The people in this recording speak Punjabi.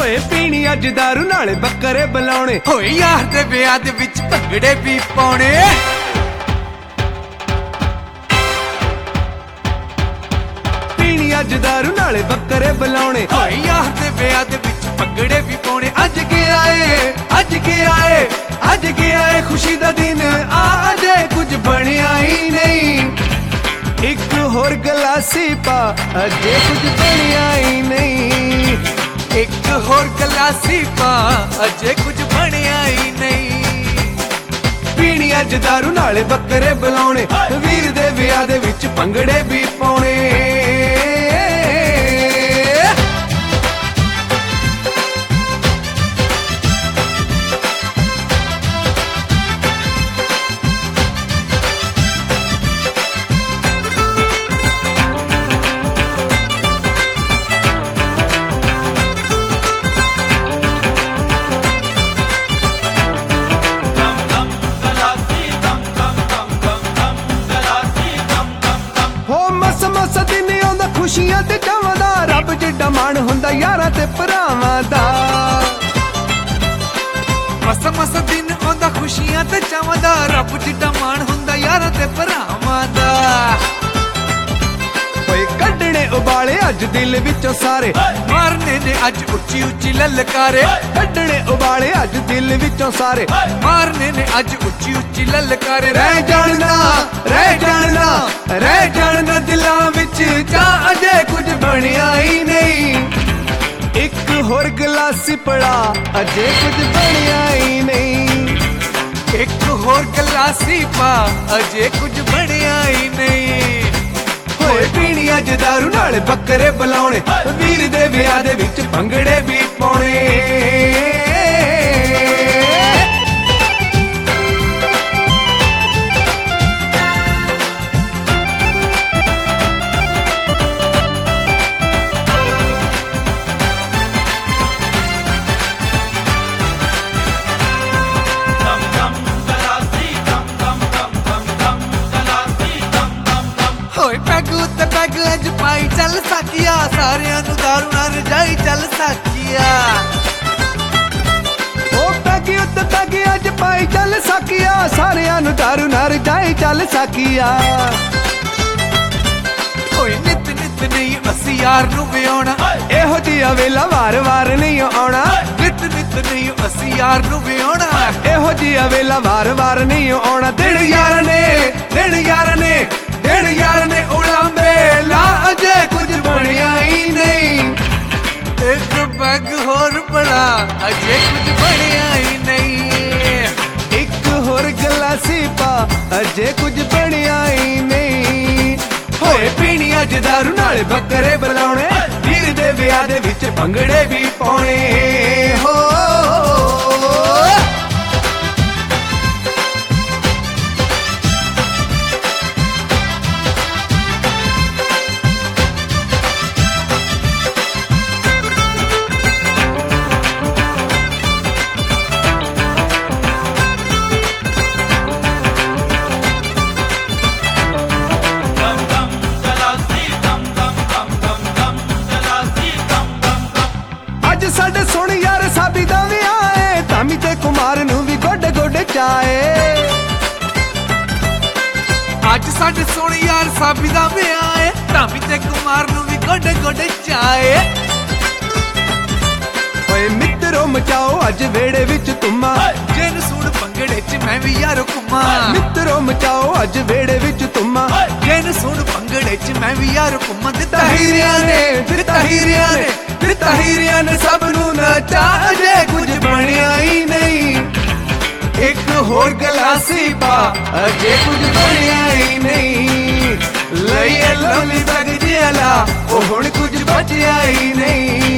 ਹੋਏ ਪੀਣੀ ਅੱਜ ਦਾਰੂ ਨਾਲੇ ਬੱਕਰੇ ਬੁਲਾਉਣੇ, ਹੋਏ ਯਾਰ ਦੇ ਵਿਆਹ ਦੇ ਵਿੱਚ ਭੰਗੜੇ ਵੀ ਪਾਉਣੇ। ਪੀਣੀ ਅੱਜ ਦਾਰੂ ਨਾਲੇ ਬੱਕਰੇ ਬੁਲਾਉਣੇ, ਹੋਏ ਯਾਰ ਦੇ ਵਿਆਹ ਦੇ ਵਿੱਚ ਭੰਗੜੇ ਵੀ ਪਾਉਣੇ। ਅੱਜ ਕੀ ਆਏ ਅੱਜ ਕੀ ਆਏ ਅੱਜ ਕੀ ਆਏ ਖੁਸ਼ੀ ਦਾ ਦਿਨ ਆ, ਅਜੇ ਕੁਝ ਬਣਿਆ ਹੀ ਨਹੀਂ। ਇੱਕ ਹੋਰ ਗਲਾਸੀ ਪਾ, ਅਜੇ ਕੁਝ ਬਣਿਆ ਹੀ ਨਹੀਂ। ਇੱਕ ਹੋਰ ਗਲਾਸੀ ਪਾ, ਅਜੇ ਕੁਝ ਬਣਿਆ ਹੀ ਨਹੀਂ। ਪੀਣੀ ਅੱਜ ਦਾਰੂ ਨਾਲੇ ਬੱਕਰੇ ਬੁਲਾਉਣੇ, ਵੀਰ ਦੇ ਵਿਆਹ ਦੇ ਵਿੱਚ ਭੰਗੜੇ ਵੀ ਪਾਉਣੇ। ਖੁਸ਼ੀਆਂ ਤੇ ਚਾਵਾਂ ਦਾ ਰੱਬ ਜਿੱਡਾ ਮਾਣ ਹੁੰਦਾ ਯਾਰਾਂ ਤੇ ਭਰਾਵਾਂ ਦਾ। ਮਸ ਮਸ ਦਿਨ ਆਉਂਦਾ ਖੁਸ਼ੀਆਂ ਤੇ ਚਾਵਾਂ ਦਾ, ਰੱਬ ਜਿੱਡਾ ਮਾਣ ਹੁੰਦਾ ਯਾਰਾਂ ਤੇ ਭਰਾਵਾਂ ਦਾ। ਓਏ ਕੱਢਣੇ ਉਬਾਲੇ ਅੱਜ ਦਿਲ ਵਿੱਚੋਂ ਸਾਰੇ, ਮਾਰਨੇ ਨੇ ਅੱਜ ਉੱਚੀ ਉੱਚੀ ਲਲਕਾਰੇ। ਕੱਢਣੇ ਉਬਾਲੇ ਅੱਜ ਦਿਲ ਵਿੱਚੋਂ ਸਾਰੇ, ਮਾਰਨੇ ਨੇ ਅੱਜ ਉੱਚੀ ਉੱਚੀ ਲਲਕਾਰੇ। ਰਹਿ ਜਾਣਨਾ ਰਹਿ ਜਾਣਨਾ ਰਹਿ ਜਾਣਨਾ ਦਿਲਾਂ ਵਿੱਚ ਜਾਂ ਅਜੇ ਕੁਝ ਬਣਿਆ ਹੀ ਨਹੀਂ। ਇੱਕ ਹੋਰ ਗਲਾਸੀ ਪੜਾ, ਅਜੇ ਕੁਝ ਬਣਿਆ ਹੀ ਨਹੀਂ। ਇੱਕ ਹੋਰ ਗਲਾਸੀ ਪਾ, ਅਜੇ ਕੁਝ ਬਣਿਆ ਹੀ ਨਹੀਂ। ਹੋਏ ਪੀਣੀ ਅੱਜ ਦਾਰੂ ਨਾਲੇ ਬੱਕਰੇ ਬੁਲਾਉਣੇ, ਵੀਰ ਦੇ ਵਿਆਹ ਦੇ ਵਿੱਚ ਭੰਗੜੇ ਵੀ ਪਾਉਣੇ। ਹੋਏ ਪੈਗ ਉੱਤੇ ਪੈਗ ਅੱਜ ਪਾਈ ਚੱਲ ਸਾਕੀਆ, ਸਾਰਿਆਂ ਨੂੰ ਦਾਰੂ ਨਾਲ ਰਜਾਈ ਚੱਲ ਸਾਕੀਆ। ਉਹ ਪੈਗ ਉੱਤੇ ਪੈਗ ਅੱਜ ਪਾਈ ਚੱਲ ਸਾਕੀਆ, ਸਾਰਿਆਂ ਨੂੰ ਦਾਰੂ ਨਾਲ ਰਜਾਈ ਚੱਲ ਸਾਕੀਆ। ਹੋਏ ਨਿਤ ਨਿਤ ਨਹੀਂ ਅਸੀਂ ਯਾਰ ਨੂੰ ਵਿਆਉਣਾ, ਇਹੋ ਜਿਹਾ ਵੇਲਾ ਵਾਰ ਵਾਰ ਨਹੀਂ ਆਉਣਾ। ਨਿਤ ਨਿਤ ਨਹੀਂ ਅਸੀਂ ਯਾਰ ਨੂੰ ਵਿਆਉਣਾ, ਇਹੋ ਜਿਹਾ ਵੇਲਾ ਵਾਰ ਵਾਰ ਨਹੀਂ ਆਉਣਾ। ਦਿਨ ਯਾਰ ਨੇ ਦਿਨ ਯਾਰ ਨੇ ਦਿਨ ਯਾਰ ਨੇ ਉਲਾਂਬੇ ਲਾ, ਅਜੇ ਕੁਝ ਬਣਿਆ ਹੀ ਨਹੀਂ। ਇੱਕ ਪੈਗ ਹੋਰ ਬੜਾ, ਅਜੇ ਕੁਝ ਬਣਿਆ ਹੀ ਨਹੀਂ। ਇੱਕ ਹੋਰ ਗਲਾਸੀ ਪਾ, ਅਜੇ ਕੁਝ ਬਣਿਆ ਹੀ ਨਹੀਂ। ਹੋਏ ਪੀਣੀ ਅੱਜ ਦਾਰੂ ਨਾਲੇ ਬੱਕਰੇ ਬੁਲਾਉਣੇ, ਵੀਰ ਦੇ ਵਿਆਹ ਦੇ ਵਿੱਚ ਭੰਗੜੇ ਵੀ ਪਾਉਣੇ। ਹੋ ਸਾਡੇ ਸੁਣ ਯਾਰ ਸਾਬੀ ਦਾ ਵਿਆਹ ਏ, ਧਾਮੀ ਤੇ ਕੁਮਾਰ ਨੂੰ ਵੀ ਗੋਡੇ ਗੋਡੇ ਚਾਏ। ਅੱਜ ਸਾਡੇ ਸੁਣ ਯਾਰ ਸਾਬੀ ਦਾ ਵਿਆਹ ਏ, ਧਾਮੀ ਤੇ ਕੁਮਾਰ ਨੂੰ ਵੀ ਗੋਡੇ ਗੋਡੇ ਚਾਏ। ਓਏ ਮਿੱਤਰੋ ਮਚਾਓ ਅੱਜ ਵੇੜੇ ਵਿੱਚ ਧੁੰਮਾ, ਜਿਨ ਸੁਣ ਭੰਗੜੇ ਚ ਮੈਂ ਵੀ ਯਾਰ ਘੁੰਮਾ। ਮਿੱਤਰੋ ਮਚਾਓ ਅੱਜ ਵੇੜੇ ਵਿੱਚ ਧੁੰਮਾ, ਜਿਨ ਸੁਣ ਭੰਗੜੇ ਚ ਮੈਂ ਵੀ ਯਾਰ ਘੁੰਮਾ। ਦਿੱਤਾ ਹੀਰਿਆਂ ਨੇ ਸਭ ਨੂੰ ਨਚਾ, ਅਜੇ ਕੁਝ ਬਣਿਆ ਹੀ ਨਹੀਂ। ਇੱਕ ਹੋਰ ਗਲਾਸੀ ਪਾ, ਅਜੇ ਕੁਝ ਬਣਿਆ ਹੀ ਨਹੀਂ। ਲਈ ਲੋਲੀ ਤੱਕ ਜਿਆਲਾ, ਉਹ ਹੁਣ ਕੁਝ ਬਚਿਆ ਹੀ ਨਹੀਂ।